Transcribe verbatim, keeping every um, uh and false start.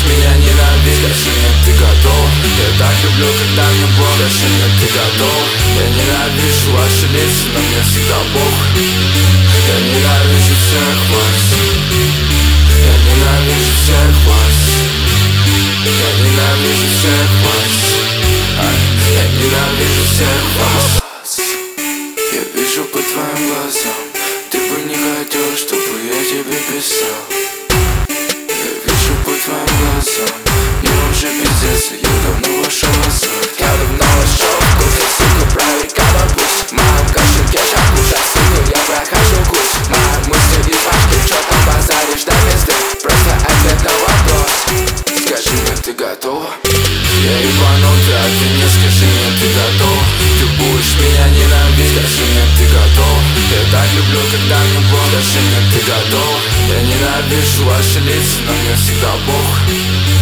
меня ненавидеть, скажи мне, ты готов? Я так люблю, когда мне плохо, скажи мне, ты готов? Я ненавижу ваши лица, но мне всегда похуй. Я ненавижу всех вас. Я ненавижу всех вас. Я ненавижу всех вас. Я ненавижу всех вас. Я вижу по твоим глазам, ты бы не хотел, чтобы я тебе писал. Я вижу по твоим глазам, мне уже пиздец, и я давно вошел в азарт. Я давно вошел в кухню, сука, правый колобус. В моем кошельке шакуша, сука, я прохожу курс. Мои мысли из башки, чё там базаришь до пизды? Просто ответ на вопрос, скажи мне, ты готова? Я ебанутый, а ты не скажи мне, ты готов? Ты будешь меня ненавидеть, скажи мне, ты готов? Я так люблю, когда мне плохо, скажи мне, ты готов? Я ненавижу ваши лица, но мне всегда похуй.